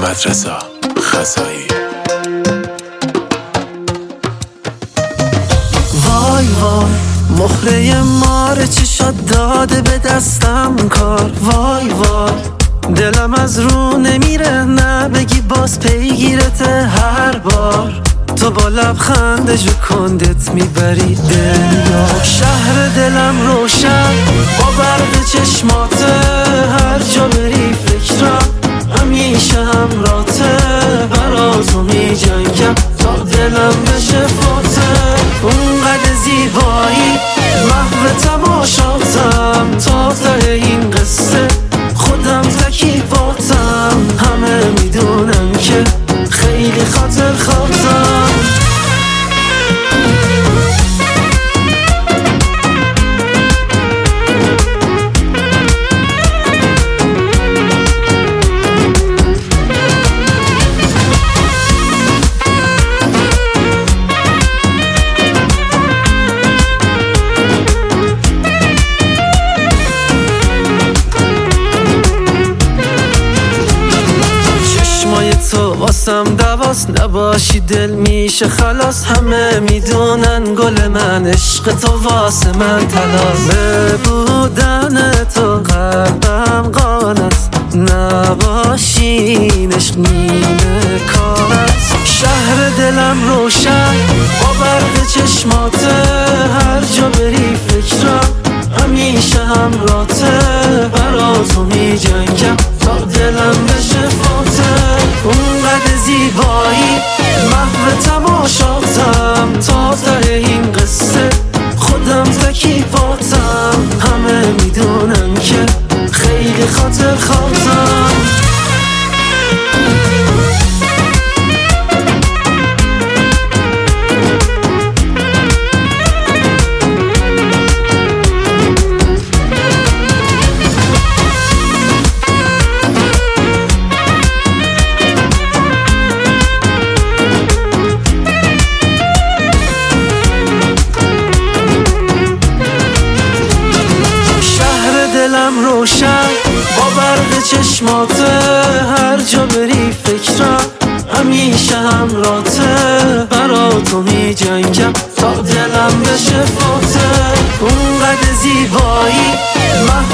محمد رضا خزایی. وای وای مهره ماره چشات داده به دستم کار. وای وای دلم از رو نمیره نه بگی باز پیگیرته هر بار. تو با لبخند جو کندت میبری دنیا. شهر دلم روشن با برق چشماته، هر جا بری فکرم همیشه همراته. براتو میجنگم تا دلم بشه فاته. اونقدر زیبایی محو تماشاتم، تا ته این قصه خودم تکیباتم. همه میدونن که خیلی خاطر خواهتم. تو واسم دواست، نباشی دل میشه خلاص. همه میدونن گل من عشق تو واسه من تلاس. به بودن تو قلبم قانست، نباشین عشق نیمه کار است. شهر دلم روشن با برق چشماته، هر جا بری فکرم همیشه همراته. براتو میجنگم تا دلم بشه فاته. اونقدر زیبایی محو تماشاتم، تا ته این قصه خودم تکیباتم. همه میدونن که خیلی خاطر خواهتم. دلم روشن با برق چشماته، هر جا بری فکرم همیشه همراته. براتو میجنگم تا دلم بشه فاته. اونقدر زیبایی